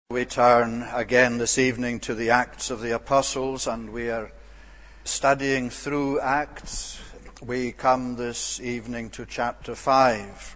We turn again this evening to the Acts of the Apostles, and we are studying through Acts. We come this evening to chapter 5.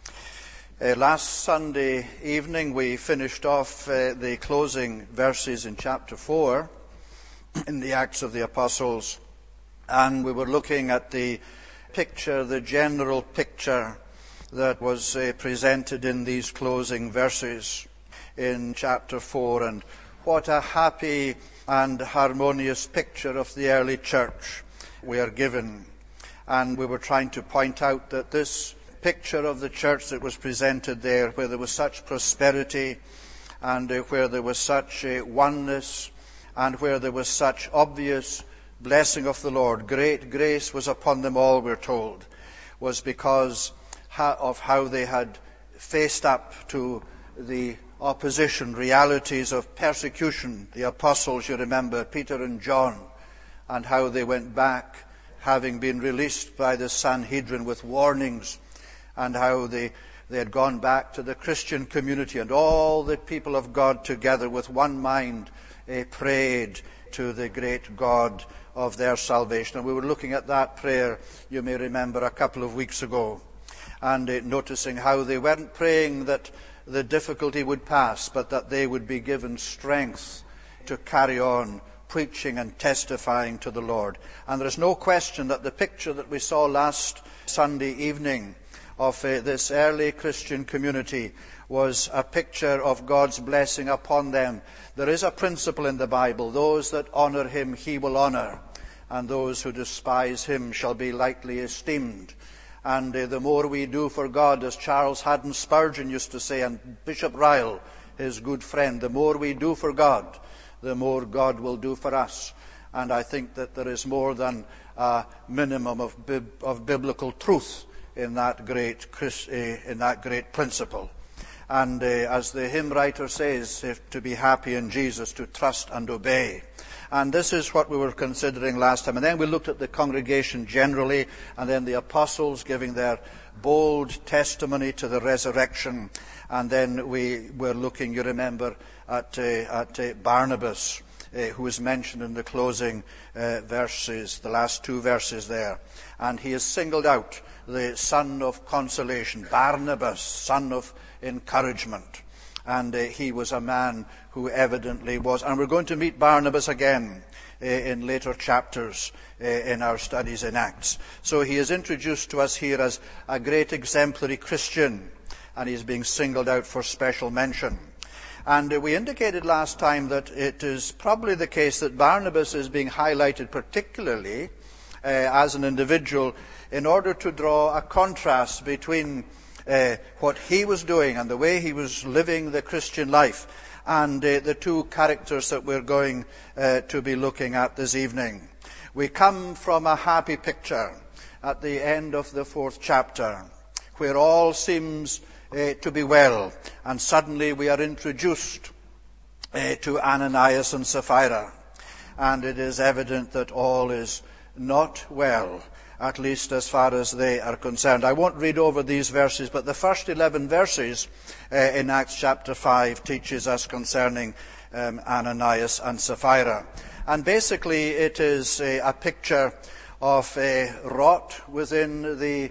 Last Sunday evening we finished off the closing verses in chapter 4 in the Acts of the Apostles, and we were looking at the picture, the general picture that was presented in these closing verses in chapter 4, and what a happy and harmonious picture of the early church we are given. And we were trying to point out that this picture of the church that was presented there, where there was such prosperity and where there was such oneness and where there was such obvious blessing of the Lord, great grace was upon them all, we're told, was because of how they had faced up to the opposition, realities of persecution. The apostles, you remember, Peter and John, and how they went back, having been released by the Sanhedrin with warnings, and how they had gone back to the Christian community, and all the people of God together with one mind prayed to the great God of their salvation. And we were looking at that prayer, you may remember, a couple of weeks ago, and noticing how they weren't praying that the difficulty would pass, but that they would be given strength to carry on preaching and testifying to the Lord. And there is no question that the picture that we saw last Sunday evening of this early Christian community was a picture of God's blessing upon them. There is a principle in the Bible: those that honor him he will honor, and those who despise him shall be lightly esteemed. And the more we do for God, as Charles Haddon Spurgeon used to say, and Bishop Ryle, his good friend, the more we do for God, the more God will do for us. And I think that there is more than a minimum of biblical truth in that great principle. And as the hymn writer says, to be happy in Jesus, to trust and obey. And this is what we were considering last time. And then we looked at the congregation generally, and then the apostles giving their bold testimony to the resurrection. And then we were looking, you remember, at Barnabas, who is mentioned in the closing verses, the last two verses there. And he is singled out, the son of consolation, Barnabas, son of encouragement. And he was a man who evidently was. And we're going to meet Barnabas again in later chapters in our studies in Acts. So he is introduced to us here as a great exemplary Christian, and he's being singled out for special mention. And we indicated last time that it is probably the case that Barnabas is being highlighted particularly as an individual in order to draw a contrast between what he was doing and the way he was living the Christian life, and the two characters that we're going to be looking at this evening. We come from a happy picture at the end of the 4th chapter, where all seems to be well, and suddenly we are introduced to Ananias and Sapphira, and it is evident that all is not well, at least as far as they are concerned. I won't read over these verses, but the first 11 verses in Acts chapter 5 teaches us concerning Ananias and Sapphira. And basically it is a picture of rot within the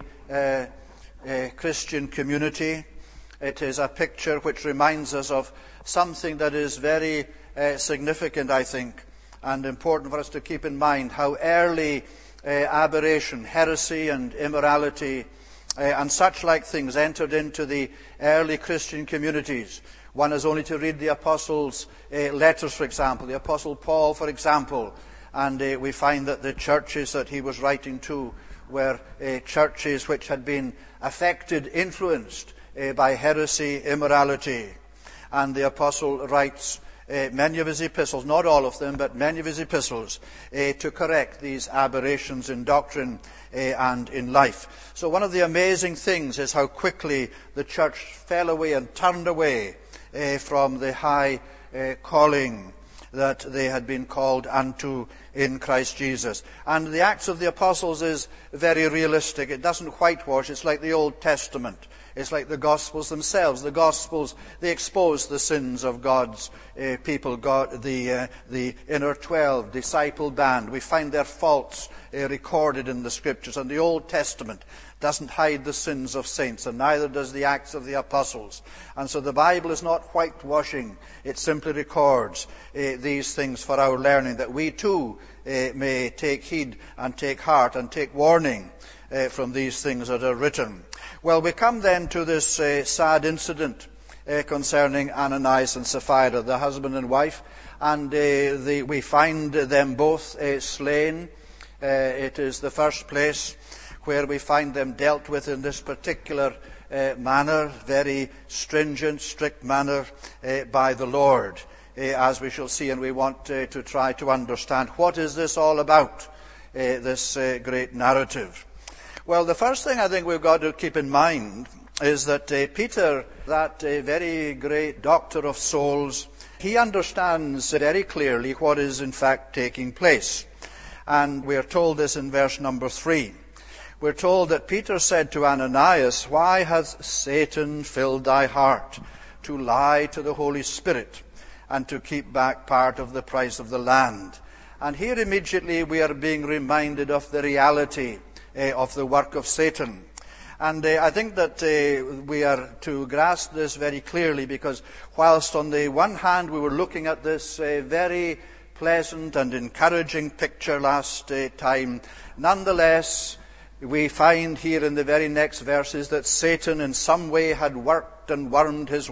Christian community. It is a picture which reminds us of something that is very significant, I think, and important for us to keep in mind: how early aberration, heresy and immorality and such like things entered into the early Christian communities. One has only to read the apostles' letters, for example, the apostle Paul, for example, and we find that the churches that he was writing to were churches which had been affected, influenced by heresy, immorality. And the apostle writes many of his epistles, not all of them, but many of his epistles, to correct these aberrations in doctrine and in life. So one of the amazing things is how quickly the church fell away and turned away from the high calling that they had been called unto in Christ Jesus. And the Acts of the Apostles is very realistic. It doesn't whitewash. It's like the Old Testament. It's like the Gospels themselves. The Gospels, they expose the sins of God's people, the inner 12 disciple band. We find their faults recorded in the Scriptures. And the Old Testament doesn't hide the sins of saints, and neither does the Acts of the Apostles. And so the Bible is not whitewashing. It simply records these things for our learning, that we too may take heed and take heart and take warning from these things that are written. Well, we come then to this sad incident concerning Ananias and Sapphira, the husband and wife, and we find them both slain. It is the first place where we find them dealt with in this particular manner, very stringent, strict manner by the Lord, as we shall see, and we want to try to understand what is this all about, this great narrative. Well, the first thing I think we've got to keep in mind is that Peter, that very great doctor of souls, he understands very clearly what is in fact taking place. And we are told this in verse number 3. We're told that Peter said to Ananias, "Why hath Satan filled thy heart to lie to the Holy Spirit and to keep back part of the price of the land?" And here immediately we are being reminded of the reality of the work of Satan. And I think that we are to grasp this very clearly, because whilst on the one hand we were looking at this very pleasant and encouraging picture last time, nonetheless we find here in the very next verses that Satan in some way had worked and wormed his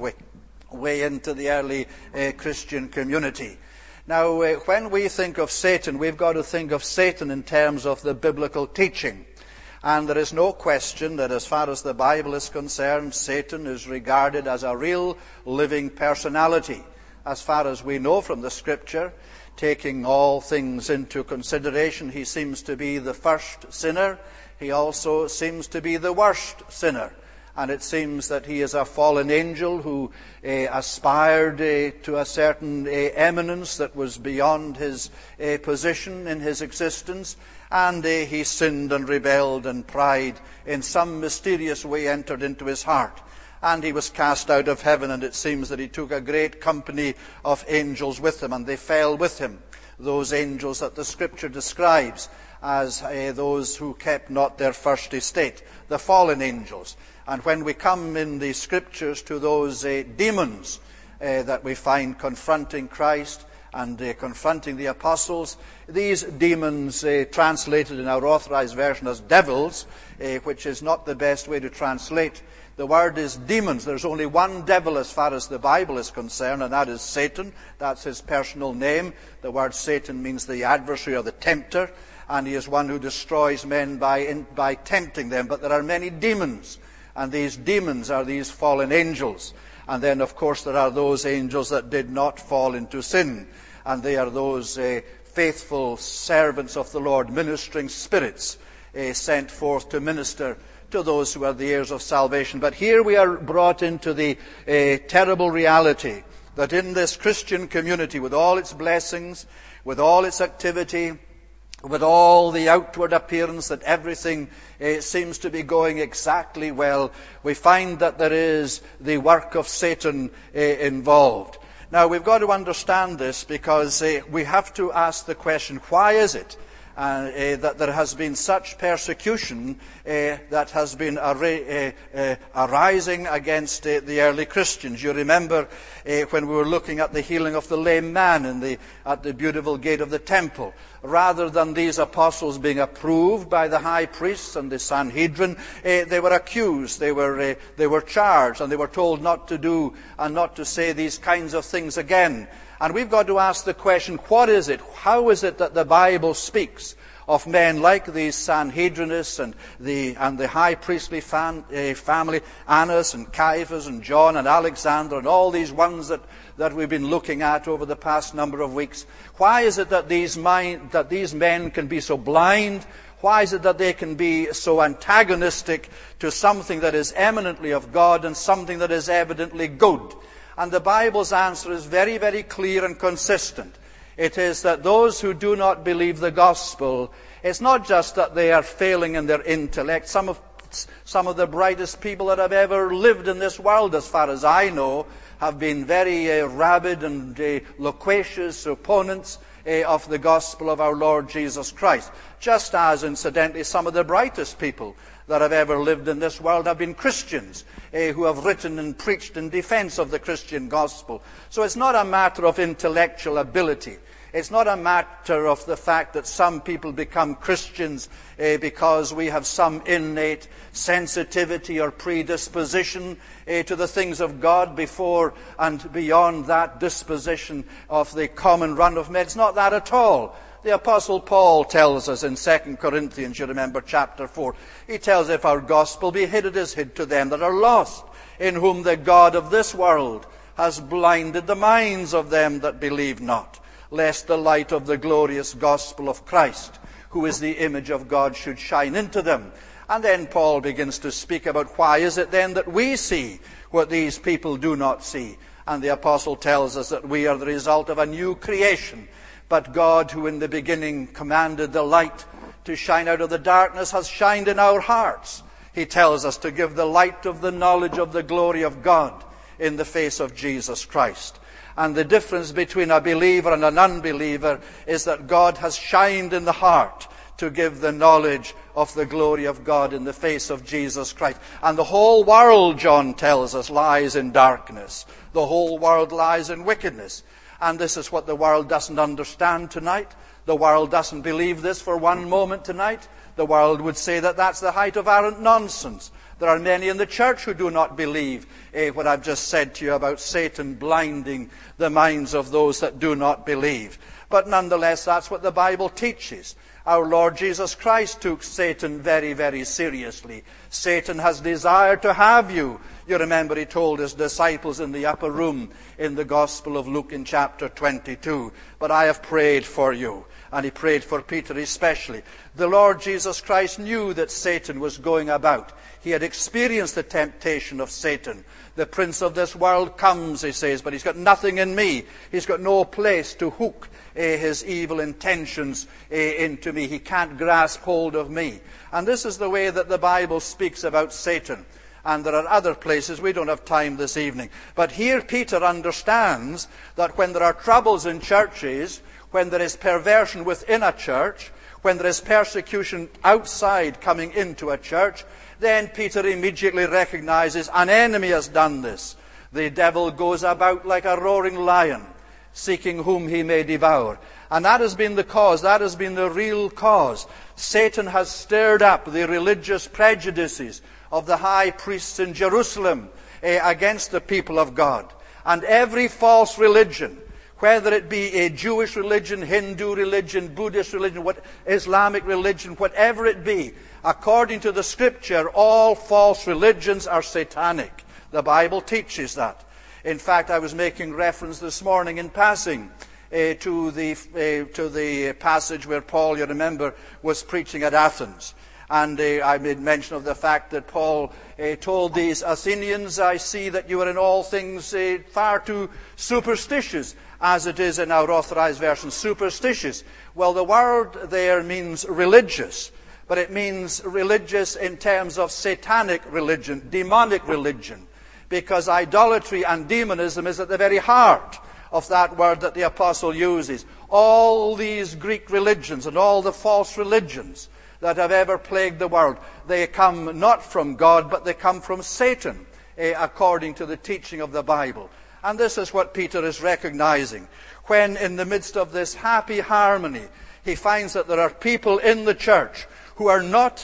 way into the early Christian community. Now, when we think of Satan, we've got to think of Satan in terms of the biblical teaching. And there is no question that as far as the Bible is concerned, Satan is regarded as a real living personality. As far as we know from the Scripture, taking all things into consideration, he seems to be the first sinner. He also seems to be the worst sinner. And it seems that he is a fallen angel who aspired to a certain eminence that was beyond his position in his existence. And he sinned and rebelled, and pride in some mysterious way entered into his heart. And he was cast out of heaven, and it seems that he took a great company of angels with him, and they fell with him. Those angels that the Scripture describes as those who kept not their first estate, the fallen angels. And when we come in the Scriptures to those demons that we find confronting Christ and confronting the apostles, these demons, translated in our Authorized Version as devils, which is not the best way to translate. The word is demons. There's only one devil as far as the Bible is concerned, and that is Satan. That's his personal name. The word Satan means the adversary or the tempter, and he is one who destroys men by tempting them. But there are many demons, and these demons are these fallen angels. And then, of course, there are those angels that did not fall into sin, and they are those faithful servants of the Lord, ministering spirits sent forth to minister to those who are the heirs of salvation. But here we are brought into the terrible reality that in this Christian community, with all its blessings, with all its activity, with all the outward appearance that everything seems to be going exactly well, we find that there is the work of Satan involved. Now, we've got to understand this, because we have to ask the question, why is it that there has been such persecution that has been arising against the early Christians? You remember when we were looking at the healing of the lame man at the beautiful gate of the temple. Rather than these apostles being approved by the high priests and the Sanhedrin, they were accused, they were charged, and they were told not to do and not to say these kinds of things again. And we've got to ask the question, what is it? How is it that the Bible speaks of men like these Sanhedrinists and the high priestly family, Annas and Caiaphas and John and Alexander and all these ones that we've been looking at over the past number of weeks? Why is it that these men can be so blind? Why is it that they can be so antagonistic to something that is eminently of God and something that is evidently good? And the Bible's answer is very, very clear and consistent. It is that those who do not believe the gospel, it's not just that they are failing in their intellect. Some Gnostics. Some of the brightest people that have ever lived in this world, as far as I know, have been very rabid and loquacious opponents of the gospel of our Lord Jesus Christ. Just as, incidentally, some of the brightest people that have ever lived in this world have been Christians who have written and preached in defense of the Christian gospel. So it's not a matter of intellectual ability. It's not a matter of the fact that some people become Christians because we have some innate sensitivity or predisposition to the things of God before and beyond that disposition of the common run of men. It's not that at all. The Apostle Paul tells us in 2 Corinthians, you remember chapter 4, he tells, if our gospel be hid, it is hid to them that are lost, in whom the God of this world has blinded the minds of them that believe not, lest the light of the glorious gospel of Christ, who is the image of God, should shine into them. And then Paul begins to speak about why is it then that we see what these people do not see. And the apostle tells us that we are the result of a new creation. But God, who in the beginning commanded the light to shine out of the darkness, has shined in our hearts. He tells us to give the light of the knowledge of the glory of God in the face of Jesus Christ. And the difference between a believer and an unbeliever is that God has shined in the heart to give the knowledge of the glory of God in the face of Jesus Christ. And the whole world, John tells us, lies in darkness. The whole world lies in wickedness. And this is what the world doesn't understand tonight. The world doesn't believe this for one moment tonight. The world would say that that's the height of arrant nonsense. There are many in the church who do not believe what I've just said to you about Satan blinding the minds of those that do not believe. But nonetheless, that's what the Bible teaches. Our Lord Jesus Christ took Satan very, very seriously. Satan has desired to have you. You remember he told his disciples in the upper room in the Gospel of Luke in chapter 22, but I have prayed for you. And he prayed for Peter especially. The Lord Jesus Christ knew that Satan was going about. He had experienced the temptation of Satan. The prince of this world comes, he says, but he's got nothing in me. He's got no place to hook his evil intentions into me. He can't grasp hold of me. And this is the way that the Bible speaks about Satan. And there are other places. We don't have time this evening. But here Peter understands that when there are troubles in churches, when there is perversion within a church, when there is persecution outside coming into a church, then Peter immediately recognizes an enemy has done this. The devil goes about like a roaring lion, seeking whom he may devour. And that has been the cause, that has been the real cause. Satan has stirred up the religious prejudices of the high priests in Jerusalem against the people of God. And every false religion, whether it be a Jewish religion, Hindu religion, Buddhist religion, Islamic religion, whatever it be, according to the Scripture, all false religions are satanic. The Bible teaches that. In fact, I was making reference this morning in passing to the passage where Paul, you remember, was preaching at Athens. And I made mention of the fact that Paul told these Athenians, I see that you are in all things far too superstitious, as it is in our Authorized Version, superstitious. Well, the word there means religious, but it means religious in terms of satanic religion, demonic religion, because idolatry and demonism is at the very heart of that word that the apostle uses. All these Greek religions and all the false religions that have ever plagued the world, they come not from God, but they come from Satan, according to the teaching of the Bible. And this is what Peter is recognizing. When in the midst of this happy harmony, he finds that there are people in the church who are not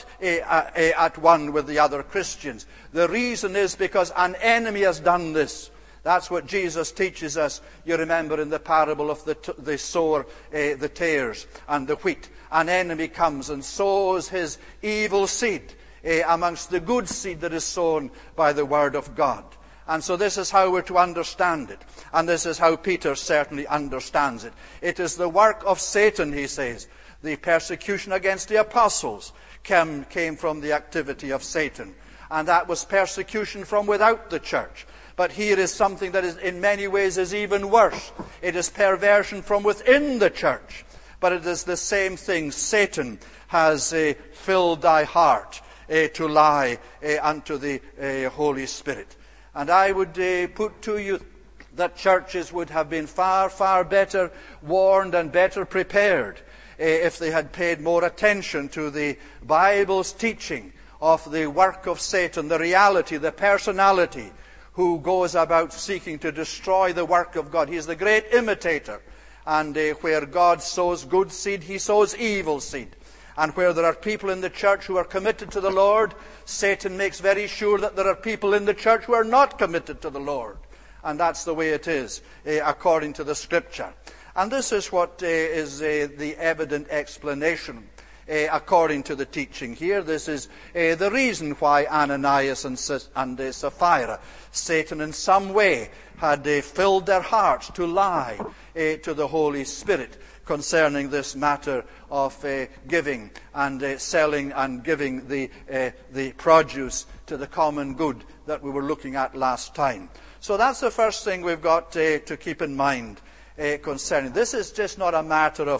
at one with the other Christians. The reason is because an enemy has done this. That's what Jesus teaches us, you remember, in the parable of the sower, the tares and the wheat. An enemy comes and sows his evil seed amongst the good seed that is sown by the word of God. And so this is how we're to understand it. And this is how Peter certainly understands it. It is the work of Satan, he says. The persecution against the apostles came from the activity of Satan. And that was persecution from without the church. But here is something that is in many ways is even worse. It is perversion from within the church. But it is the same thing. Satan has filled thy heart to lie unto the Holy Spirit. And I would put to you that churches would have been far, far better warned and better prepared if they had paid more attention to the Bible's teaching of the work of Satan, the reality, the personality, who goes about seeking to destroy the work of God. He is the great imitator. And where God sows good seed, he sows evil seed. And where there are people in the church who are committed to the Lord, Satan makes very sure that there are people in the church who are not committed to the Lord. And that's the way it is, according to the Scripture. And this is what is the evident explanation, according to the teaching here. This is the reason why Ananias and Sapphira, Satan in some way had filled their hearts to lie to the Holy Spirit concerning this matter of giving and selling and giving the produce to the common good that we were looking at last time. So that's the first thing we've got to keep in mind concerning. This is just not a matter of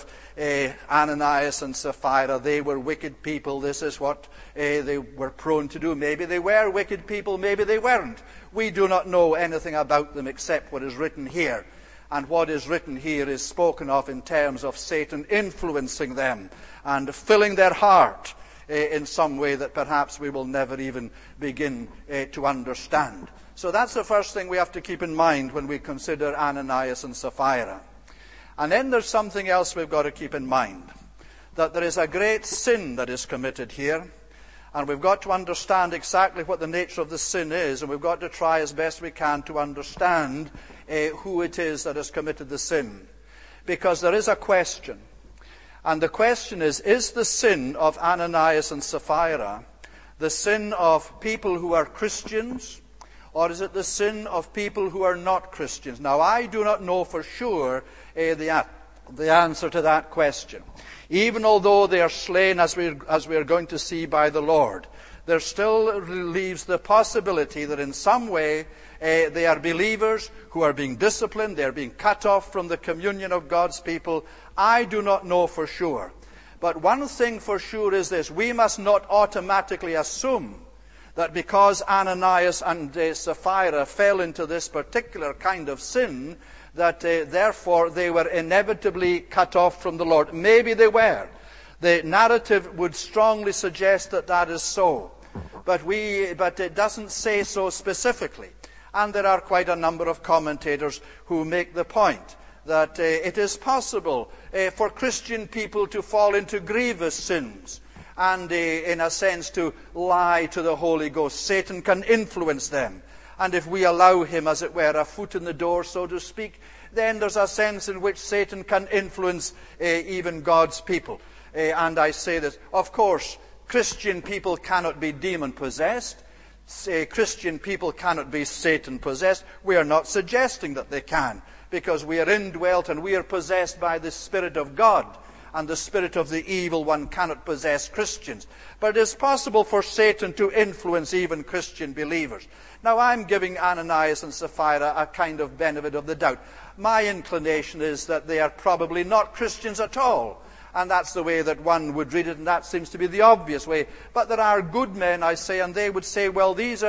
Ananias and Sapphira. They were wicked people. This is what they were prone to do. Maybe they were wicked people, maybe they weren't. We do not know anything about them except what is written here. And what is written here is spoken of in terms of Satan influencing them and filling their heart in some way that perhaps we will never even begin to understand. So that's the first thing we have to keep in mind when we consider Ananias and Sapphira. And then there's something else we've got to keep in mind. That there is a great sin that is committed here. And we've got to understand exactly what the nature of the sin is. And we've got to try as best we can to understand who it is that has committed the sin. Because there is a question. And the question is the sin of Ananias and Sapphira the sin of people who are Christians, or is it the sin of people who are not Christians? Now, I do not know for sure the answer to that question. Even although they are slain, as we are going to see, by the Lord, there still leaves the possibility that in some way they are believers who are being disciplined, they are being cut off from the communion of God's people. I do not know for sure. But one thing for sure is this: we must not automatically assume that because Ananias and Sapphira fell into this particular kind of sin, that therefore they were inevitably cut off from the Lord. Maybe they were. The narrative would strongly suggest that that is so. But it doesn't say so specifically. And there are quite a number of commentators who make the point that it is possible for Christian people to fall into grievous sins and, in a sense, to lie to the Holy Ghost. Satan can influence them. And if we allow him, as it were, a foot in the door, so to speak, then there's a sense in which Satan can influence even God's people. And I say this, of course, Christian people cannot be demon-possessed. Christian people cannot be Satan-possessed. We are not suggesting that they can, because we are indwelt and we are possessed by the Spirit of God. And the spirit of the evil one cannot possess Christians. But it is possible for Satan to influence even Christian believers. Now, I'm giving Ananias and Sapphira a kind of benefit of the doubt. My inclination is that they are probably not Christians at all. And that's the way that one would read it, and that seems to be the obvious way. But there are good men, I say, and they would say, well, this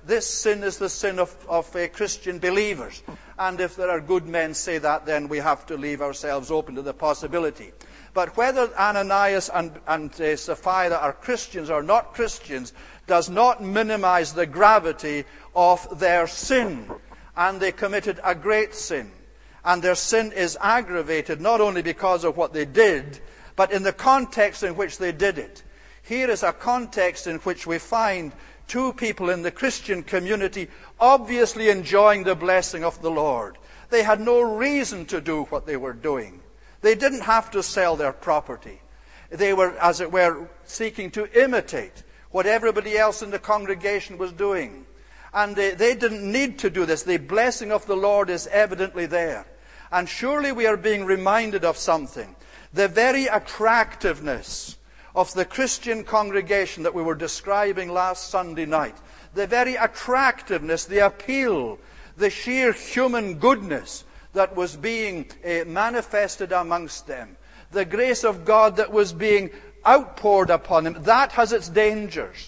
sin is the sin of Christian believers. And if there are good men say that, then we have to leave ourselves open to the possibility. But whether Ananias and Sapphira are Christians or not Christians does not minimize the gravity of their sin. And they committed a great sin. And their sin is aggravated not only because of what they did, but in the context in which they did it. Here is a context in which we find two people in the Christian community obviously enjoying the blessing of the Lord. They had no reason to do what they were doing. They didn't have to sell their property. They were, as it were, seeking to imitate what everybody else in the congregation was doing. And they didn't need to do this. The blessing of the Lord is evidently there. And surely we are being reminded of something. The very attractiveness of the Christian congregation that we were describing last Sunday night, the very attractiveness, the appeal, the sheer human goodness that was being manifested amongst them, the grace of God that was being outpoured upon them, that has its dangers.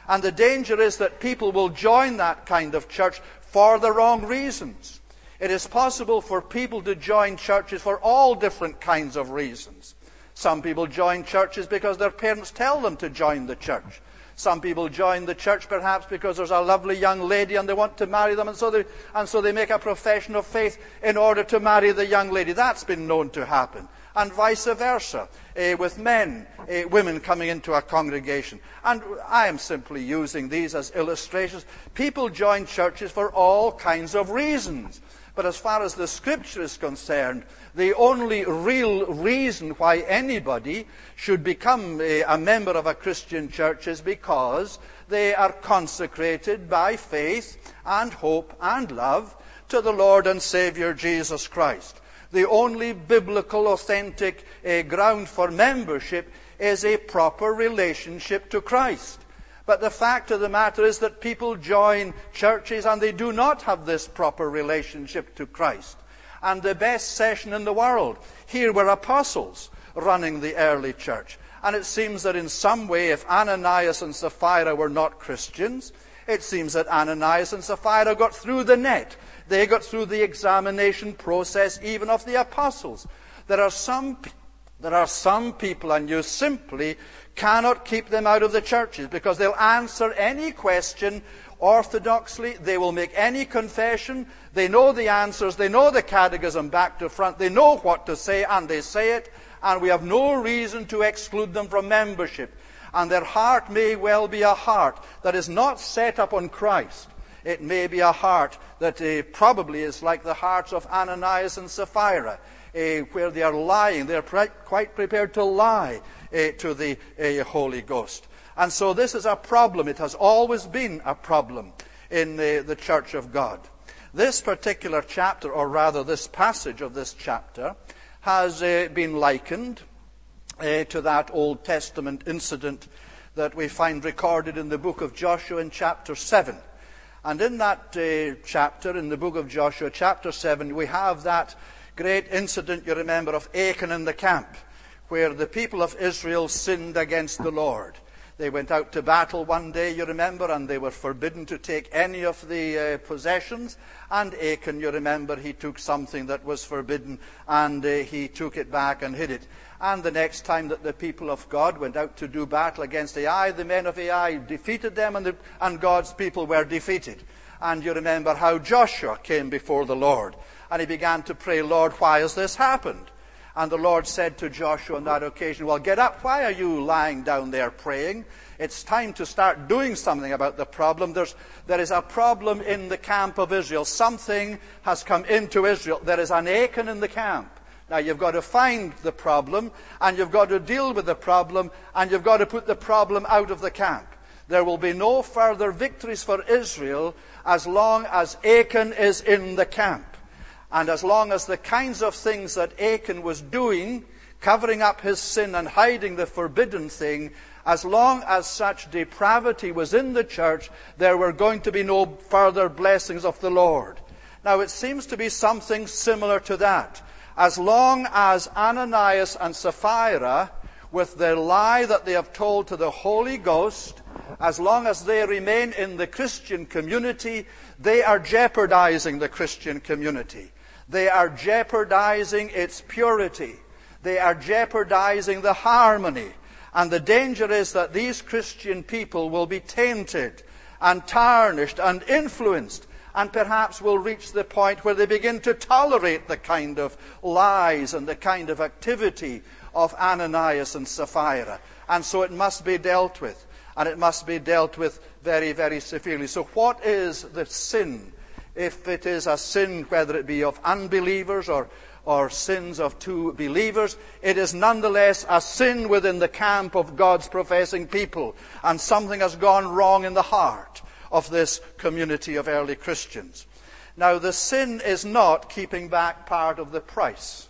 And the danger is that people will join that kind of church for the wrong reasons. It is possible for people to join churches for all different kinds of reasons. Some people join churches because their parents tell them to join the church. Some people join the church perhaps because there's a lovely young lady and they want to marry them, and so they make a profession of faith in order to marry the young lady. That's been known to happen. And vice versa, with women coming into a congregation. And I am simply using these as illustrations. People join churches for all kinds of reasons. But as far as the Scripture is concerned, the only real reason why anybody should become a member of a Christian church is because they are consecrated by faith and hope and love to the Lord and Savior Jesus Christ. The only biblical, authentic ground for membership is a proper relationship to Christ. But the fact of the matter is that people join churches and they do not have this proper relationship to Christ. And the best session in the world, here were apostles running the early church. And it seems that in some way, if Ananias and Sapphira were not Christians, it seems that Ananias and Sapphira got through the net. They got through the examination process even of the apostles. There are some people, and you simply cannot keep them out of the churches because they'll answer any question orthodoxly. They will make any confession. They know the answers. They know the catechism back to front. They know what to say, and they say it. And we have no reason to exclude them from membership. And their heart may well be a heart that is not set up on Christ. It may be a heart that probably is like the hearts of Ananias and Sapphira, where they are lying. They are quite prepared to lie to the Holy Ghost. And so this is a problem. It has always been a problem in the Church of God. This particular chapter, or rather this passage of this chapter, has been likened to that Old Testament incident that we find recorded in the book of Joshua in chapter 7. And in that chapter, in the book of Joshua, chapter 7, we have that great incident, you remember, of Achan in the camp, where the people of Israel sinned against the Lord. They went out to battle one day, you remember, and they were forbidden to take any of the possessions. And Achan, you remember, he took something that was forbidden, and he took it back and hid it. And the next time that the people of God went out to do battle against Ai, the men of Ai defeated them, and God's people were defeated. And you remember how Joshua came before the Lord, and he began to pray, Lord, why has this happened? And the Lord said to Joshua on that occasion, well, get up. Why are you lying down there praying? It's time to start doing something about the problem. There is a problem in the camp of Israel. Something has come into Israel. There is an Achan in the camp. Now, you've got to find the problem, and you've got to deal with the problem, and you've got to put the problem out of the camp. There will be no further victories for Israel as long as Achan is in the camp. And as long as the kinds of things that Achan was doing, covering up his sin and hiding the forbidden thing, as long as such depravity was in the church, there were going to be no further blessings of the Lord. Now, it seems to be something similar to that. As long as Ananias and Sapphira, with the lie that they have told to the Holy Ghost, as long as they remain in the Christian community, they are jeopardizing the Christian community. They are jeopardizing its purity. They are jeopardizing the harmony. And the danger is that these Christian people will be tainted and tarnished and influenced, and perhaps will reach the point where they begin to tolerate the kind of lies and the kind of activity of Ananias and Sapphira. And so it must be dealt with. And it must be dealt with very, very severely. So what is the sin? If it is a sin, whether it be of unbelievers or sins of two believers, it is nonetheless a sin within the camp of God's professing people. And something has gone wrong in the heart of this community of early Christians. Now, the sin is not keeping back part of the price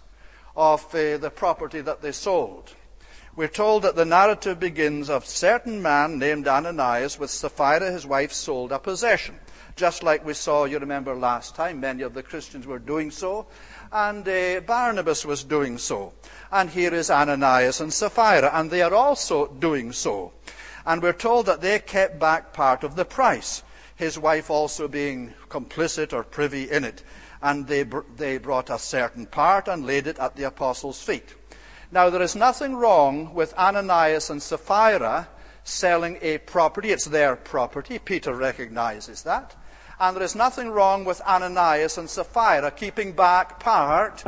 of the property that they sold. We're told that the narrative begins of a certain man named Ananias with Sapphira his wife sold a possession. Just like we saw, you remember last time, many of the Christians were doing so, and Barnabas was doing so. And here is Ananias and Sapphira, and they are also doing so. And we're told that they kept back part of the price, his wife also being complicit or privy in it. And they brought a certain part and laid it at the apostles' feet. Now, there is nothing wrong with Ananias and Sapphira selling a property. It's their property. Peter recognizes that. And there is nothing wrong with Ananias and Sapphira keeping back part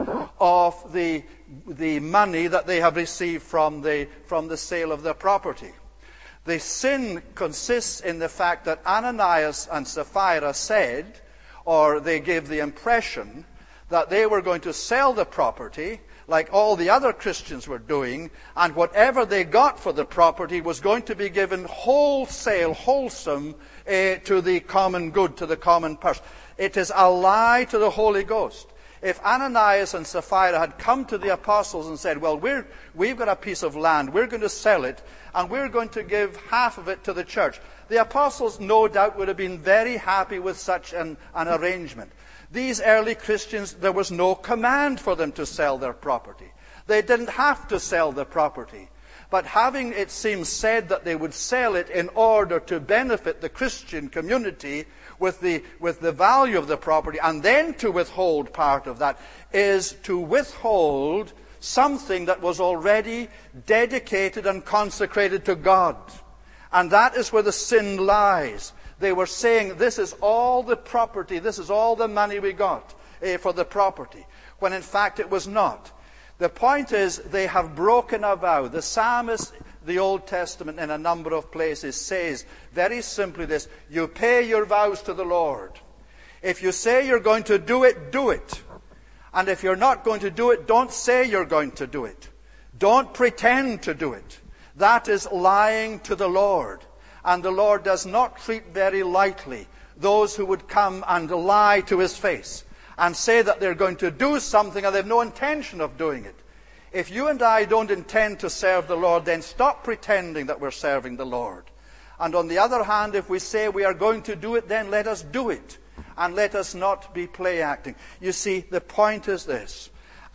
of the money that they have received from the sale of their property. The sin consists in the fact that Ananias and Sapphira said, or they gave the impression, that they were going to sell the property like all the other Christians were doing, and whatever they got for the property was going to be given wholesale, wholesome, to the common good, to the common purse. It is a lie to the Holy Ghost. If Ananias and Sapphira had come to the apostles and said, well, we've got a piece of land, we're going to sell it, and we're going to give half of it to the church, the apostles no doubt would have been very happy with such an arrangement. These early Christians, there was no command for them to sell their property. They didn't have to sell the property. But having, it seems, said that they would sell it in order to benefit the Christian community with the value of the property, and then to withhold part of that, is to withhold something that was already dedicated and consecrated to God. And that is where the sin lies. They were saying, this is all the property, this is all the money we got for the property, when in fact it was not. The point is, they have broken a vow. The psalmist, the Old Testament, in a number of places says very simply this: you pay your vows to the Lord. If you say you're going to do it, do it. And if you're not going to do it, don't say you're going to do it. Don't pretend to do it. That is lying to the Lord. And the Lord does not treat very lightly those who would come and lie to his face and say that they're going to do something and they have no intention of doing it. If you and I don't intend to serve the Lord, then stop pretending that we're serving the Lord. And on the other hand, if we say we are going to do it, then let us do it. And let us not be play acting. You see, the point is this: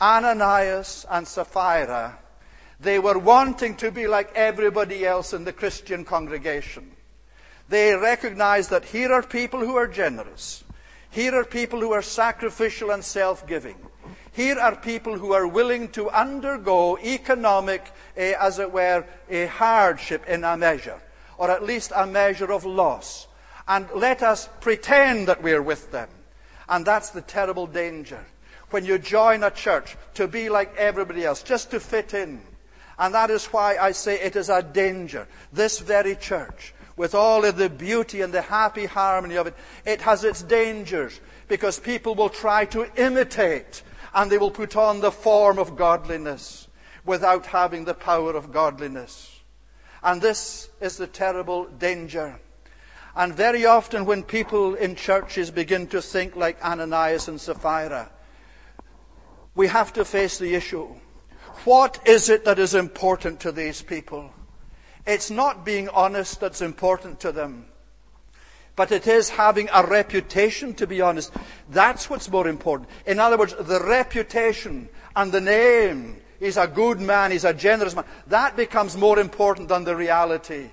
Ananias and Sapphira, they were wanting to be like everybody else in the Christian congregation. They recognized that here are people who are generous. Here are people who are sacrificial and self-giving. Here are people who are willing to undergo economic, as it were, a hardship in a measure, or at least a measure of loss. And let us pretend that we're with them. And that's the terrible danger. When you join a church, to be like everybody else, just to fit in. And that is why I say it is a danger. This very church, with all of the beauty and the happy harmony of it, it has its dangers, because people will try to imitate, and they will put on the form of godliness without having the power of godliness. And this is the terrible danger. And very often when people in churches begin to think like Ananias and Sapphira, we have to face the issue: what is it that is important to these people? It's not being honest that's important to them, but it is having a reputation to be honest. That's what's more important. In other words, the reputation and the name. He's a good man, he's a generous man. That becomes more important than the reality.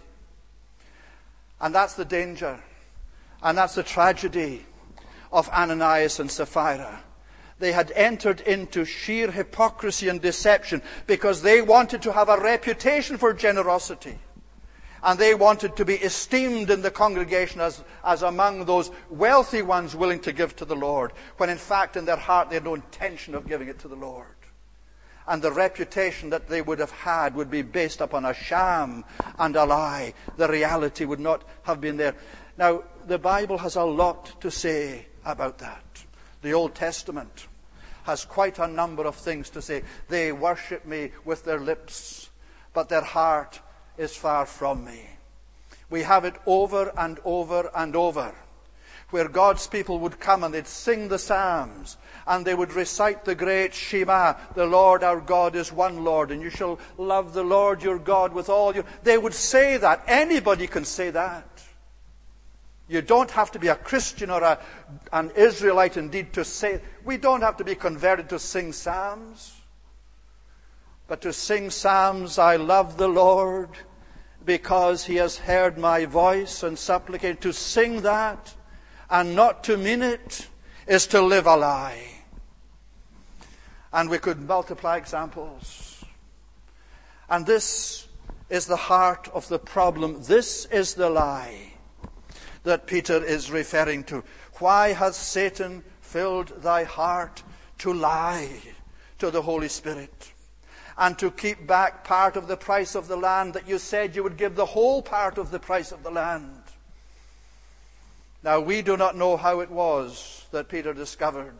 And that's the danger. And that's the tragedy of Ananias and Sapphira. They had entered into sheer hypocrisy and deception because they wanted to have a reputation for generosity. And they wanted to be esteemed in the congregation as among those wealthy ones willing to give to the Lord, when in fact in their heart they had no intention of giving it to the Lord. And the reputation that they would have had would be based upon a sham and a lie. The reality would not have been there. Now, the Bible has a lot to say about that. The Old Testament has quite a number of things to say. They worship me with their lips, but their heart is far from me. We have it over and over and over, where God's people would come and they'd sing the Psalms, and they would recite the great Shema, the Lord our God is one Lord, and you shall love the Lord your God with all your... They would say that. Anybody can say that. You don't have to be a Christian or an Israelite indeed to say. We don't have to be converted to sing psalms. But to sing psalms, I love the Lord. because he has heard my voice and supplicated. To sing that and not to mean it is to live a lie. And we could multiply examples. And this is the heart of the problem. This is the lie that Peter is referring to. Why has Satan filled thy heart to lie to the Holy Spirit and to keep back part of the price of the land that you said you would give the whole part of the price of the land? Now, we do not know how it was that Peter discovered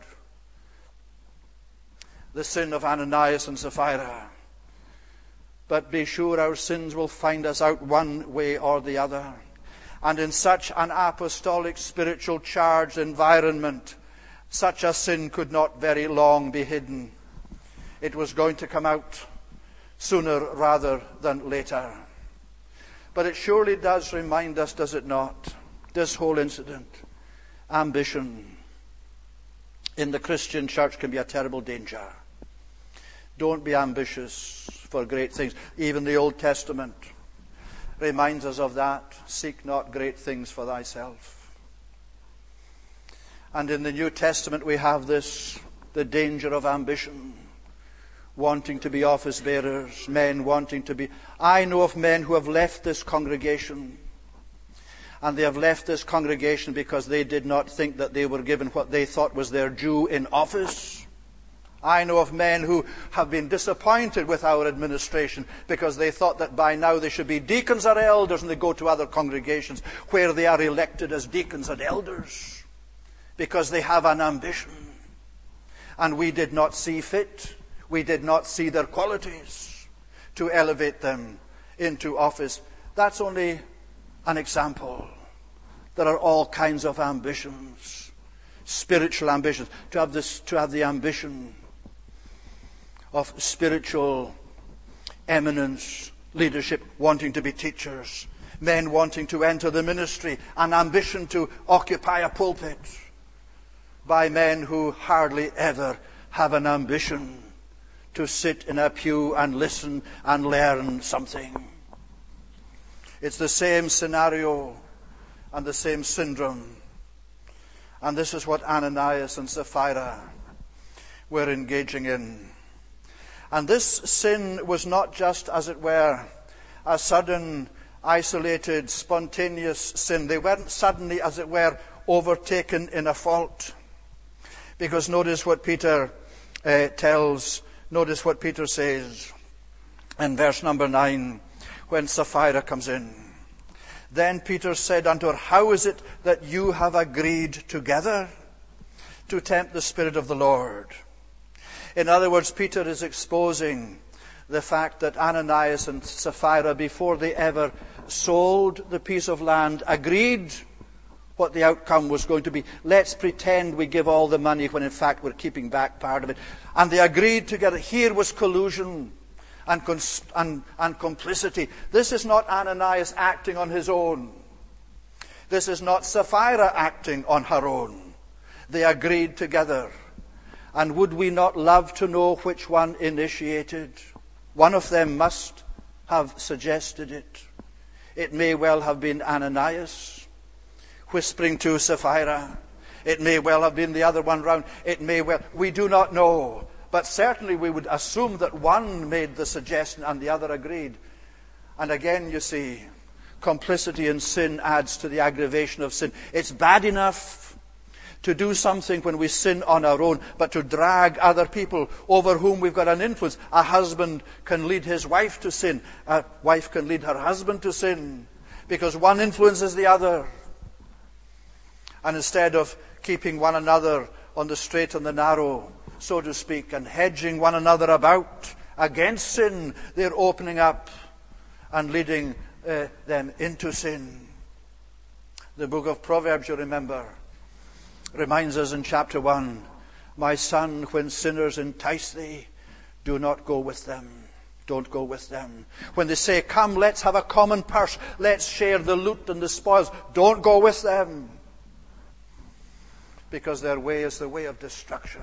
the sin of Ananias and Sapphira. But be sure our sins will find us out one way or the other. And in such an apostolic, spiritual charged environment, such a sin could not very long be hidden. It was going to come out sooner rather than later. But it surely does remind us, does it not, this whole incident, ambition in the Christian church can be a terrible danger. Don't be ambitious for great things. Even the Old Testament reminds us of that. Seek not great things for thyself. And in the New Testament we have this, the danger of ambition. Wanting to be office bearers, men wanting to be... I know of men who have left this congregation, and they have left this congregation because they did not think that they were given what they thought was their due in office. I know of men who have been disappointed with our administration because they thought that by now they should be deacons or elders, and they go to other congregations where they are elected as deacons and elders because they have an ambition. And we did not see fit, we did not see their qualities to elevate them into office. That's only an example. There are all kinds of ambitions, spiritual ambitions. To have the ambition of spiritual eminence, leadership, wanting to be teachers, men wanting to enter the ministry, an ambition to occupy a pulpit, by men who hardly ever have an ambition to sit in a pew and listen and learn something. It's the same scenario and the same syndrome. And this is what Ananias and Sapphira were engaging in. And this sin was not just, as it were, a sudden, isolated, spontaneous sin. They weren't suddenly, as it were, overtaken in a fault. Because notice what Peter notice what Peter says in verse number 9, when Sapphira comes in. Then Peter said unto her, how is it that you have agreed together to tempt the Spirit of the Lord? In other words, Peter is exposing the fact that Ananias and Sapphira, before they ever sold the piece of land, agreed what the outcome was going to be. Let's pretend we give all the money when in fact we're keeping back part of it. And they agreed together. Here was collusion and complicity. This is not Ananias acting on his own. This is not Sapphira acting on her own. They agreed together. And would we not love to know which one initiated? One of them must have suggested it. It may well have been Ananias whispering to Sapphira. It may well have been the other one round. It may well, we do not know. But certainly we would assume that one made the suggestion and the other agreed. And again, you see, complicity in sin adds to the aggravation of sin. It's bad enough to do something when we sin on our own, but to drag other people over whom we've got an influence. A husband can lead his wife to sin. A wife can lead her husband to sin because one influences the other. And instead of keeping one another on the straight and the narrow, so to speak, and hedging one another about against sin, they're opening up and leading them into sin. The book of Proverbs, you remember, reminds us in chapter 1, my son, when sinners entice thee, do not go with them. Don't go with them. When they say, come, let's have a common purse, let's share the loot and the spoils, don't go with them. Because their way is the way of destruction.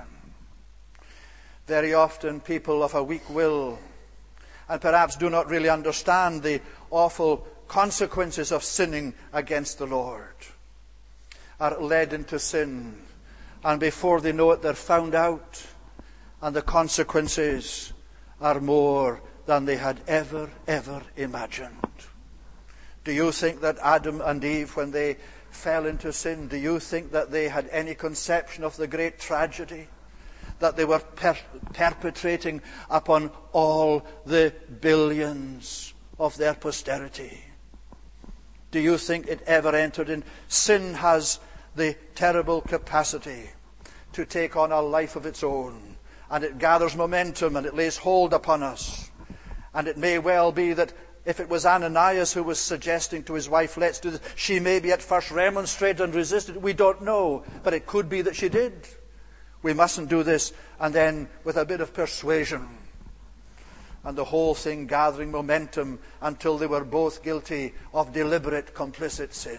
Very often people of a weak will, and perhaps do not really understand the awful consequences of sinning against the Lord, are led into sin, and before they know it, they're found out, and the consequences are more than they had ever imagined. Do you think that Adam and Eve, when they fell into sin, do you think that they had any conception of the great tragedy that they were perpetrating upon all the billions of their posterity? Do you think it ever entered in? Sin has the terrible capacity to take on a life of its own, and it gathers momentum and it lays hold upon us. And it may well be that if it was Ananias who was suggesting to his wife, let's do this, she maybe at first remonstrated and resisted. We don't know, but it could be that she did. We mustn't do this. And then with a bit of persuasion, and the whole thing gathering momentum until they were both guilty of deliberate complicit sin.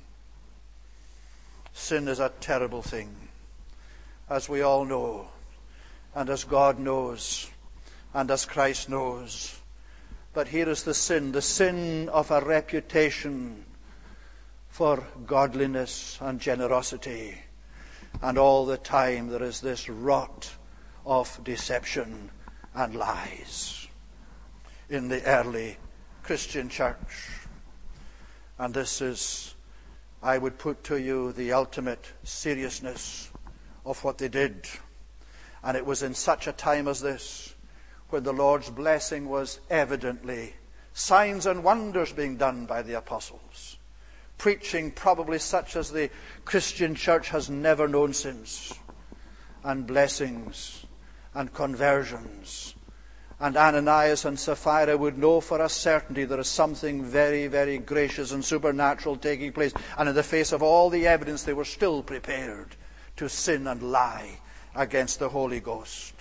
Sin is a terrible thing, as we all know, and as God knows, and as Christ knows. But here is the sin of a reputation for godliness and generosity. And all the time there is this rot of deception and lies in the early Christian church. And this is, I would put to you, the ultimate seriousness of what they did. And it was in such a time as this, when the Lord's blessing was evidently signs and wonders being done by the apostles, preaching probably such as the Christian church has never known since, and blessings and conversions. And Ananias and Sapphira would know for a certainty there is something very, very gracious and supernatural taking place. And in the face of all the evidence, they were still prepared to sin and lie against the Holy Ghost.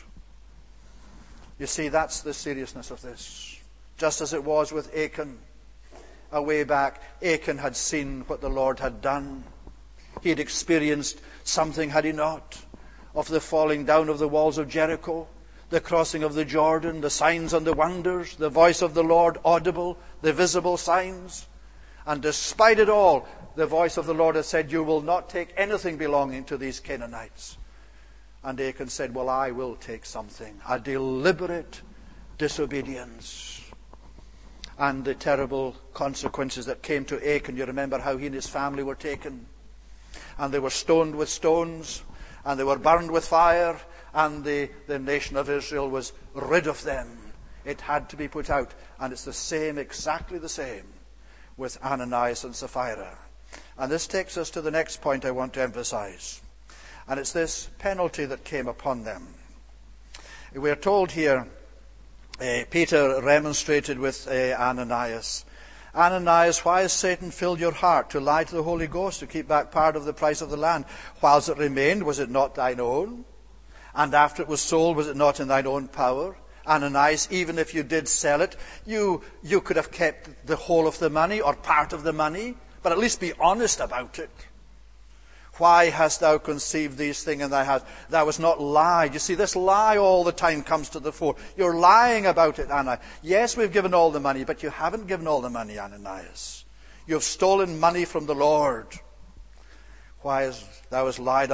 You see, that's the seriousness of this. Just as it was with Achan. A way back, Achan had seen what the Lord had done. He had experienced something, had he not, of the falling down of the walls of Jericho, the crossing of the Jordan, the signs and the wonders, the voice of the Lord audible, the visible signs. And despite it all, the voice of the Lord had said, you will not take anything belonging to these Canaanites. And Achan said, well, I will take something. A deliberate disobedience. And the terrible consequences that came to Achan. You remember how he and his family were taken. And they were stoned with stones. And they were burned with fire. And the nation of Israel was rid of them. It had to be put out. And it's the same, exactly the same, with Ananias and Sapphira. And this takes us to the next point I want to emphasize. And it's this penalty that came upon them. We are told here, Peter remonstrated with Ananias. Ananias, why has Satan filled your heart to lie to the Holy Ghost, to keep back part of the price of the land? Whilst it remained, was it not thine own? And after it was sold, was it not in thine own power? Ananias, even if you did sell it, you could have kept the whole of the money or part of the money, but at least be honest about it. Why hast thou conceived these things in thy heart? Thou hast not lied. You see, this lie all the time comes to the fore. You're lying about it, Ananias. Yes, we've given all the money, but you haven't given all the money, Ananias. You've stolen money from the Lord. Why hast thou not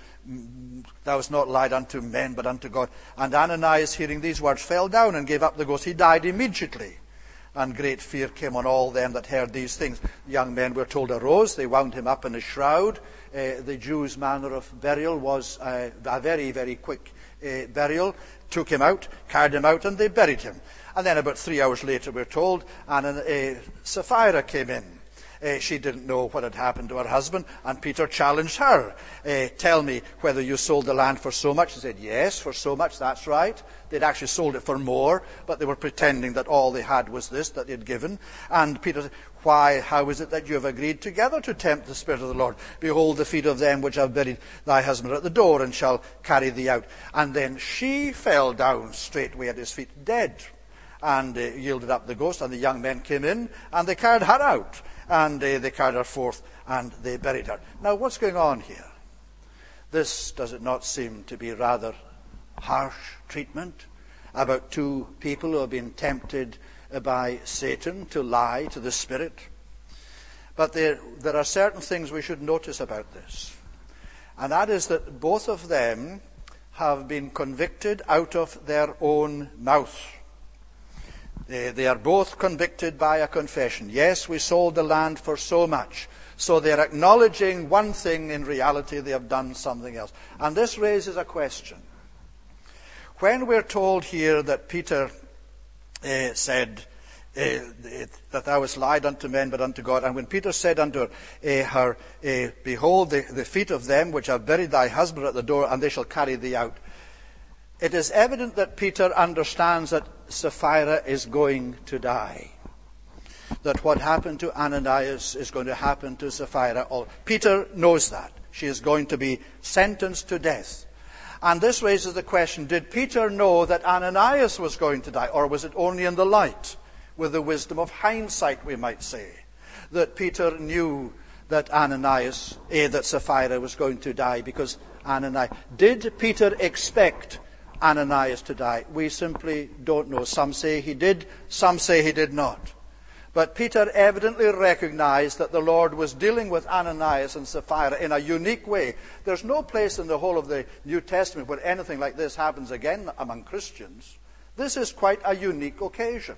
lied unto men, but unto God? And Ananias, hearing these words, fell down and gave up the ghost. He died immediately. And great fear came on all them that heard these things. The young men, we're told, arose. They wound him up in a shroud. The Jews' manner of burial was a very, very quick burial. Took him out, carried him out, and they buried him. And then about 3 hours later, we're told, and Sapphira came in. She didn't know what had happened to her husband, and Peter challenged her. Tell me whether you sold the land for so much. She said, yes, for so much, that's right. They'd actually sold it for more, but they were pretending that all they had was this that they'd given. And Peter said, why, how is it that you have agreed together to tempt the Spirit of the Lord? Behold, the feet of them which have buried thy husband are at the door, and shall carry thee out. And then she fell down straightway at his feet, dead, and yielded up the ghost. And the young men came in, and they carried her out. And they carried her forth, and they buried her. Now, what's going on here? This, does it not seem to be rather harsh treatment about two people who have been tempted by Satan to lie to the Spirit. But there are certain things we should notice about this. And that is that both of them have been convicted out of their own mouth. They are both convicted by a confession. Yes, we sold the land for so much. So they're acknowledging one thing, in reality they have done something else. And this raises a question. When we're told here that Peter said that thou hast lied unto men but unto God, and when Peter said unto her, behold, the feet of them which have buried thy husband at the door, and they shall carry thee out. It is evident that Peter understands that Sapphira is going to die. That what happened to Ananias is going to happen to Sapphira. Peter knows that. She is going to be sentenced to death. And this raises the question, did Peter know that Ananias was going to die? Or was it only in the light, with the wisdom of hindsight, we might say, that Peter knew that that Sapphira was going to die? Because did Peter expect Ananias to die? We simply don't know. Some say he did, some say he did not. But Peter evidently recognized that the Lord was dealing with Ananias and Sapphira in a unique way. There's no place in the whole of the New Testament where anything like this happens again among Christians. This is quite a unique occasion.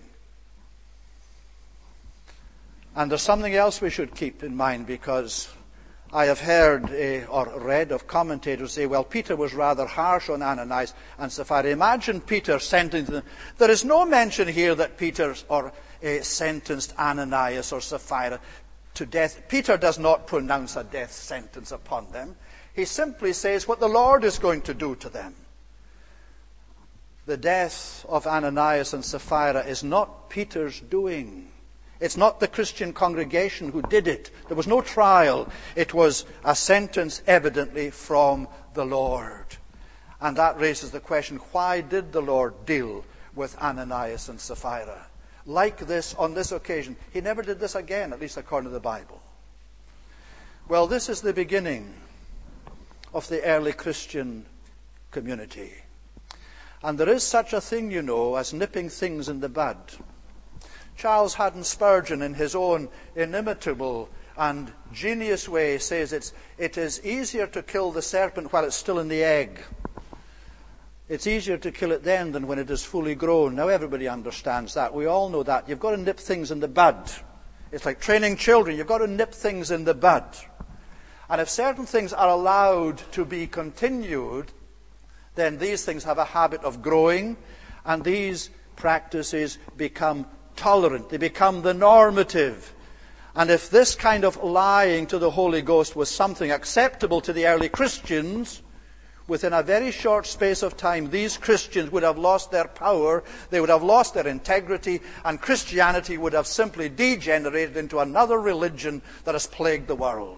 And there's something else we should keep in mind, because I have heard or read of commentators say, well, Peter was rather harsh on Ananias and Sapphira. Imagine Peter sentencing them. There is no mention here that Peter sentenced Ananias or Sapphira to death. Peter does not pronounce a death sentence upon them. He simply says what the Lord is going to do to them. The death of Ananias and Sapphira is not Peter's doing. It's not the Christian congregation who did it. There was no trial. It was a sentence evidently from the Lord. And that raises the question, why did the Lord deal with Ananias and Sapphira like this on this occasion? He never did this again, at least according to the Bible. Well, this is the beginning of the early Christian community. And there is such a thing, you know, as nipping things in the bud. Charles Haddon Spurgeon, in his own inimitable and genius way, says it is easier to kill the serpent while it's still in the egg. It's easier to kill it then than when it is fully grown. Now everybody understands that. We all know that. You've got to nip things in the bud. It's like training children. You've got to nip things in the bud. And if certain things are allowed to be continued, then these things have a habit of growing, and these practices become tolerant. They become the normative. And if this kind of lying to the Holy Ghost was something acceptable to the early Christians, within a very short space of time, these Christians would have lost their power, they would have lost their integrity, and Christianity would have simply degenerated into another religion that has plagued the world.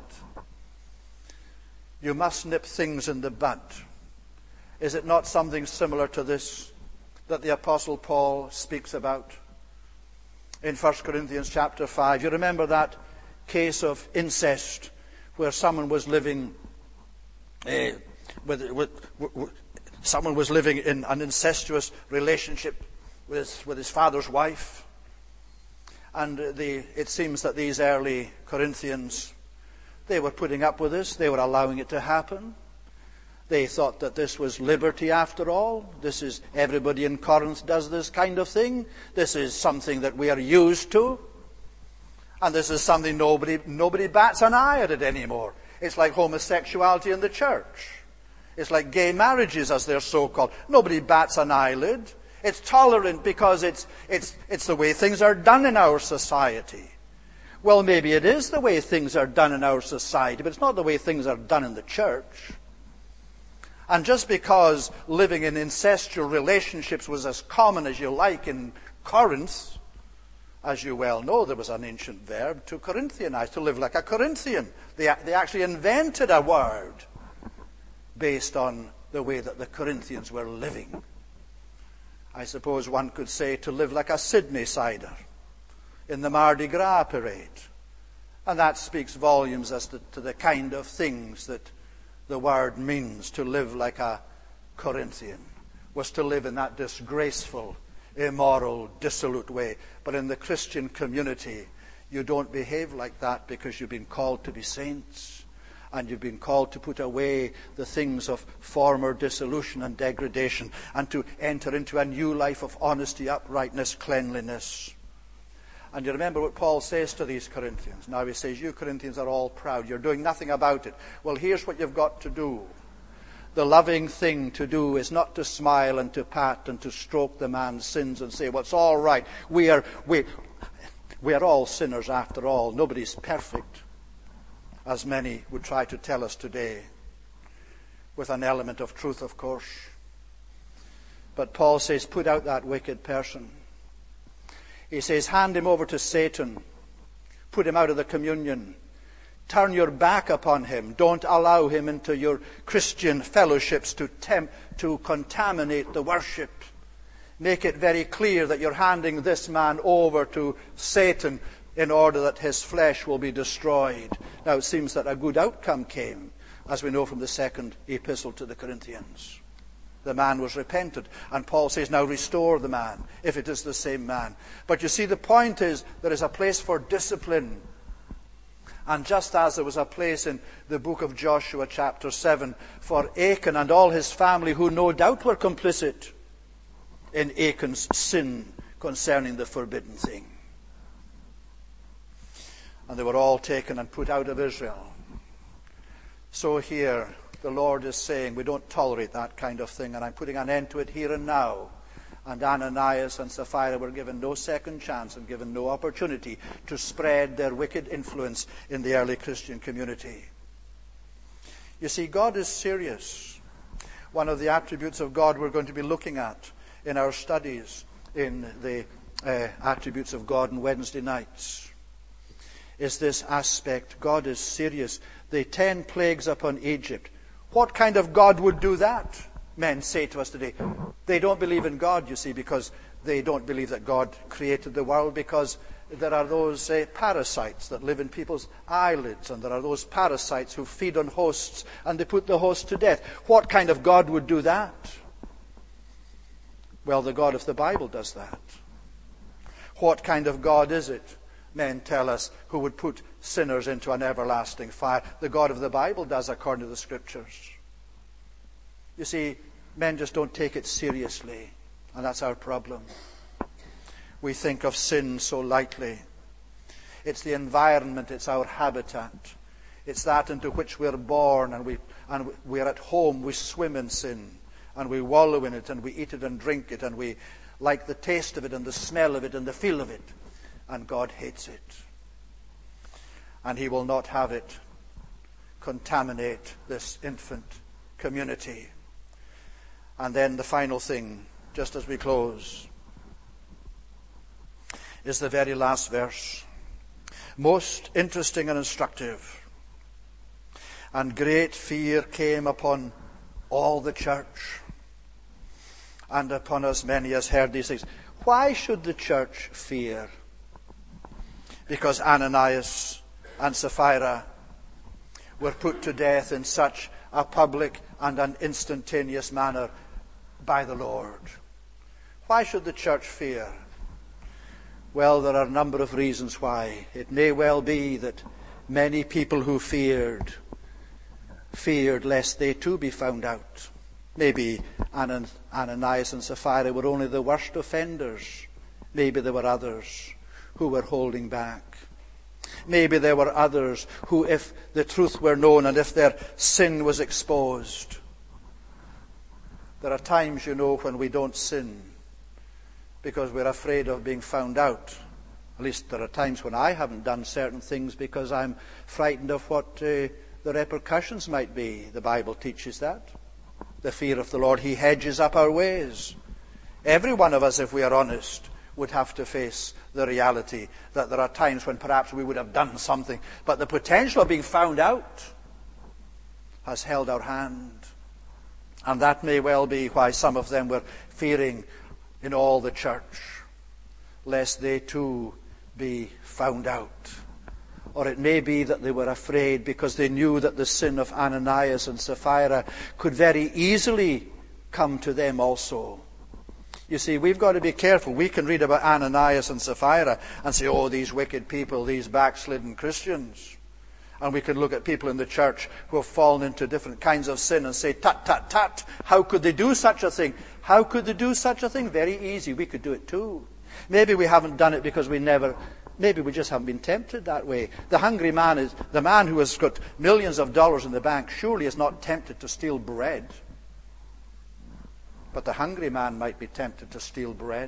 You must nip things in the bud. Is it not something similar to this that the Apostle Paul speaks about in 1 Corinthians chapter 5? You remember that case of incest where someone was living someone was living in an incestuous relationship with his father's wife. And it seems that these early Corinthians, they were putting up with this. They were allowing it to happen. They thought that this was liberty after all. This is, everybody in Corinth does this kind of thing. This is something that we are used to. And this is something nobody bats an eye at it anymore. It's like homosexuality in the church. It's like gay marriages, as they're so called. Nobody bats an eyelid. It's tolerant because it's the way things are done in our society. Well, maybe it is the way things are done in our society, but it's not the way things are done in the church. And just because living in incestual relationships was as common as you like in Corinth, as you well know, there was an ancient verb to Corinthianize, to live like a Corinthian. They actually invented a word based on the way that the Corinthians were living. I suppose one could say to live like a Sydney-sider in the Mardi Gras parade. And that speaks volumes as to the kind of things that the word means. To live like a Corinthian was to live in that disgraceful, immoral, dissolute way. But in the Christian community, you don't behave like that because you've been called to be saints. And you've been called to put away the things of former dissolution and degradation and to enter into a new life of honesty, uprightness, cleanliness. And you remember what Paul says to these Corinthians. Now he says, you Corinthians are all proud. You're doing nothing about it. Well, here's what you've got to do. The loving thing to do is not to smile and to pat and to stroke the man's sins and say, well, it's all right. We are all sinners after all. Nobody's perfect, as many would try to tell us today, with an element of truth, of course. But Paul says, put out that wicked person. He says, hand him over to Satan. Put him out of the communion. Turn your back upon him. Don't allow him into your Christian fellowships to contaminate the worship. Make it very clear that you're handing this man over to Satan in order that his flesh will be destroyed. Now it seems that a good outcome came, as we know from the second epistle to the Corinthians. The man was repentant. And Paul says, now restore the man, if it is the same man. But you see, the point is, there is a place for discipline. And just as there was a place in the book of Joshua, chapter 7, for Achan and all his family, who no doubt were complicit in Achan's sin concerning the forbidden thing. And they were all taken and put out of Israel. So here, the Lord is saying, we don't tolerate that kind of thing, and I'm putting an end to it here and now. And Ananias and Sapphira were given no second chance and given no opportunity to spread their wicked influence in the early Christian community. You see, God is serious. One of the attributes of God we're going to be looking at in our studies in the attributes of God on Wednesday nights is this aspect. God is serious. The 10 plagues upon Egypt. What kind of God would do that? Men say to us today. They don't believe in God, you see, because they don't believe that God created the world, because there are those parasites that live in people's eyelids, and there are those parasites who feed on hosts, and they put the host to death. What kind of God would do that? Well, the God of the Bible does that. What kind of God is it, men tell us, who would put sinners into an everlasting fire? The God of the Bible does, according to the Scriptures. You see, men just don't take it seriously, and that's our problem. We think of sin so lightly. It's the environment, it's our habitat. It's that into which we're born, and we're at home. We swim in sin, and we wallow in it, and we eat it and drink it, and we like the taste of it and the smell of it and the feel of it. And God hates it. And He will not have it contaminate this infant community. And then the final thing, just as we close, is the very last verse. Most interesting and instructive. And great fear came upon all the church, and upon as many as heard these things. Why should the church fear? Because Ananias and Sapphira were put to death in such a public and an instantaneous manner by the Lord. Why should the church fear? Well, there are a number of reasons why. It may well be that many people who feared lest they too be found out. Maybe Ananias and Sapphira were only the worst offenders. Maybe there were others who were holding back. Maybe there were others who, if the truth were known and if their sin was exposed. There are times, you know, when we don't sin because we're afraid of being found out. At least there are times when I haven't done certain things because I'm frightened of what the repercussions might be. The Bible teaches that. The fear of the Lord, He hedges up our ways. Every one of us, if we are honest, would have to face the reality that there are times when perhaps we would have done something, but the potential of being found out has held our hand. And that may well be why some of them were fearing in all the church, lest they too be found out. Or it may be that they were afraid because they knew that the sin of Ananias and Sapphira could very easily come to them also. You see, we've got to be careful. We can read about Ananias and Sapphira and say, oh, these wicked people, these backslidden Christians. And we can look at people in the church who have fallen into different kinds of sin and say, tut, tut, tut, how could they do such a thing? How could they do such a thing? Very easy. We could do it too. Maybe we haven't done it because maybe we just haven't been tempted that way. The hungry man is, the man who has got millions of dollars in the bank, surely is not tempted to steal bread. But the hungry man might be tempted to steal bread.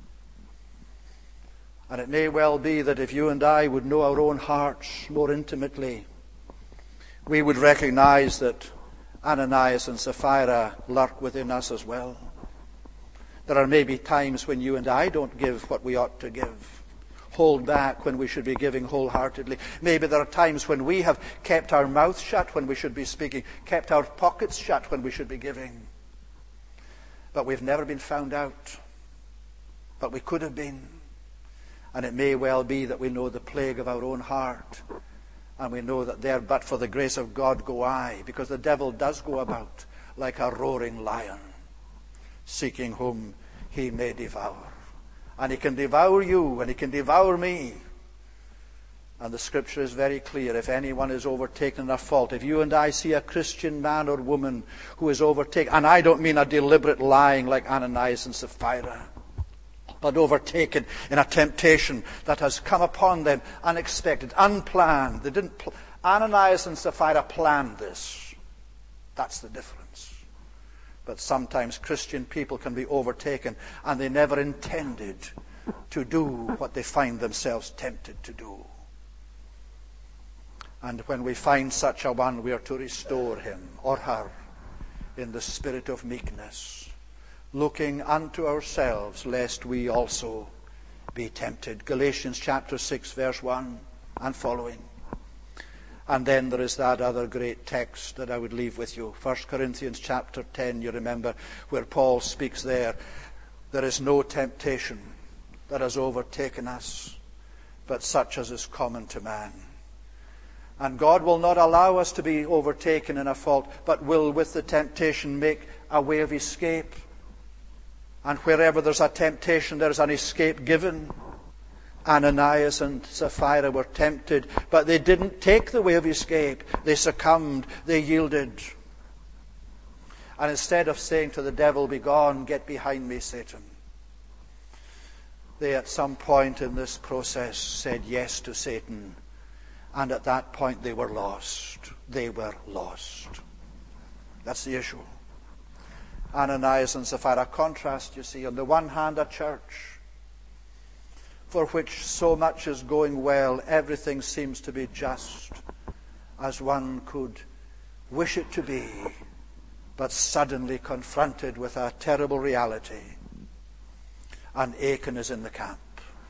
And it may well be that if you and I would know our own hearts more intimately, we would recognize that Ananias and Sapphira lurk within us as well. There are maybe times when you and I don't give what we ought to give, hold back when we should be giving wholeheartedly. Maybe there are times when we have kept our mouth shut when we should be speaking, kept our pockets shut when we should be giving. But we've never been found out. But we could have been. And it may well be that we know the plague of our own heart. And we know that there, but for the grace of God, go I. Because the devil does go about like a roaring lion, seeking whom he may devour. And he can devour you, and he can devour me. And the scripture is very clear. If anyone is overtaken in a fault, if you and I see a Christian man or woman who is overtaken, and I don't mean a deliberate lying like Ananias and Sapphira, but overtaken in a temptation that has come upon them unexpected, unplanned. Ananias and Sapphira planned this. That's the difference. But sometimes Christian people can be overtaken and they never intended to do what they find themselves tempted to do. And when we find such a one, we are to restore him or her in the spirit of meekness, looking unto ourselves, lest we also be tempted. Galatians chapter 6, verse 1 and following. And then there is that other great text that I would leave with you. 1 Corinthians chapter 10, you remember, where Paul speaks there. There is no temptation that has overtaken us, but such as is common to man. And God will not allow us to be overtaken in a fault, but will with the temptation make a way of escape. And wherever there's a temptation, there's an escape given. Ananias and Sapphira were tempted, but they didn't take the way of escape. They succumbed, they yielded. And instead of saying to the devil, "Begone, get behind me, Satan," they at some point in this process said yes to Satan. And at that point they were lost. They were lost. That's the issue. Ananias and Sapphira, contrast, you see. On the one hand, a church for which so much is going well, everything seems to be just as one could wish it to be, but suddenly confronted with a terrible reality. And Achan is in the camp.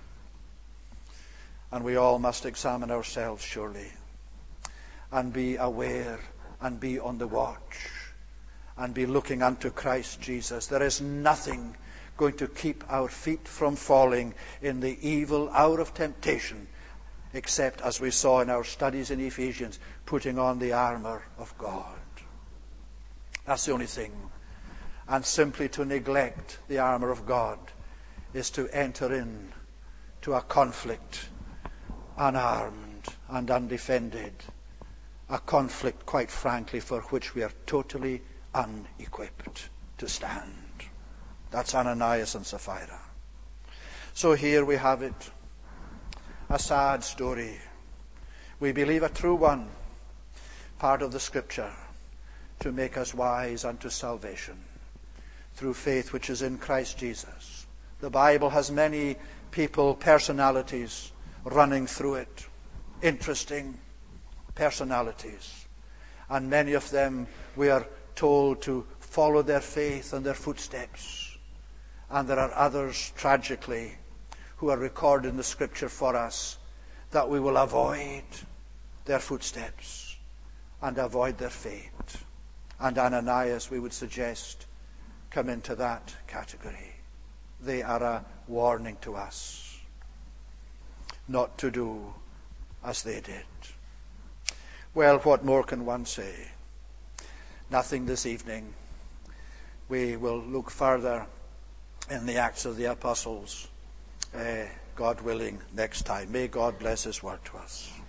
And we all must examine ourselves, surely, and be aware and be on the watch and be looking unto Christ Jesus. There is nothing going to keep our feet from falling in the evil hour of temptation, except, as we saw in our studies in Ephesians, putting on the armor of God. That's the only thing. And simply to neglect the armor of God is to enter in to a conflict unarmed and undefended, a conflict, quite frankly, for which we are totally unequipped to stand. That's Ananias and Sapphira. So here we have it, a sad story. We believe a true one, part of the Scripture, to make us wise unto salvation through faith which is in Christ Jesus. The Bible has many people, personalities, running through it. Interesting personalities. And many of them we are told to follow their faith and their footsteps. And there are others, tragically, who are recorded in the Scripture for us, that we will avoid their footsteps and avoid their fate. And Ananias, we would suggest, come into that category. They are a warning to us not to do as they did. Well, what more can one say? Nothing this evening. We will look further in the Acts of the Apostles, God willing, next time. May God bless his word to us.